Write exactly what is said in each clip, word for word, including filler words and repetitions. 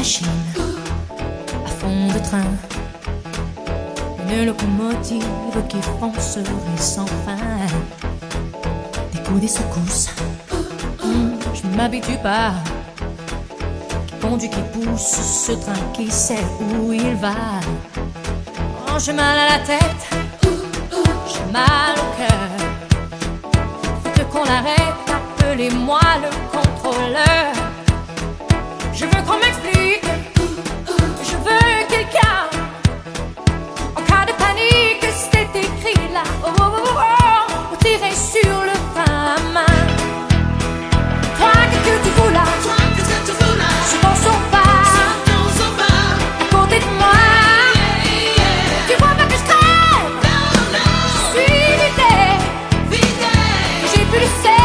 machine à fond de train, une locomotive qui foncerait sans fin, des coups, des secousses, hum, je m'habitue pas, qui conduit, qui pousse ce train qui sait où il va. Oh, j'ai mal à la tête, j'ai mal au cœur, faut que qu'on l'arrête, appelez-moi le contrôleur. Je veux qu'on m'explique, je veux quelqu'un. En cas de panique, c'est écrit là, oh, oh, oh, oh, pour tirer sur le frein à main. Toi, qu'est-ce que tu fous là? Toi, qu'est-ce que tu fous là? Sur ton sofa, Sur ton sofa, à côté de moi. yeah, yeah. Tu vois pas que je crève? Non, non, Je suis vidé, vidé, j'ai plus le sel.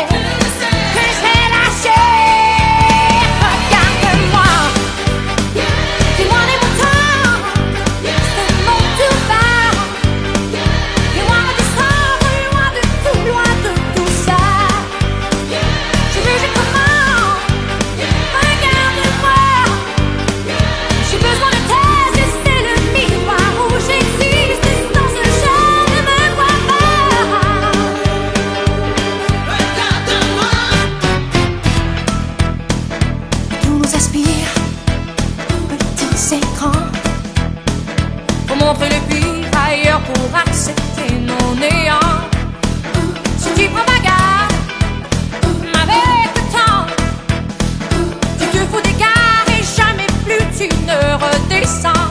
Faut montrer le pire ailleurs pour accepter nos néants. Si tu prends ma garde avec le temps, tu te fous des gares et jamais plus tu ne redescends.